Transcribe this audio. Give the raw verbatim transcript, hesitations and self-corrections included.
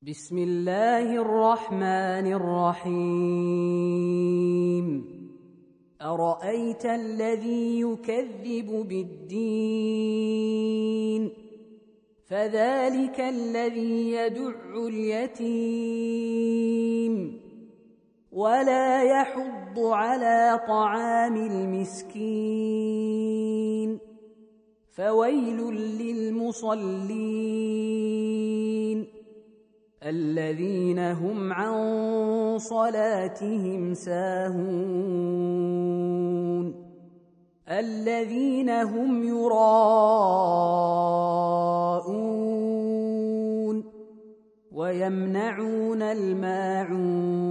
بسم الله الرحمن الرحيم أرأيت الذي يكذب بالدين فذلك الذي يدع اليتيم ولا يحض على طعام المسكين فويل للمصلين الذين هم عن صلاتهم ساهون الذين هم يراءون ويمنعون الماعون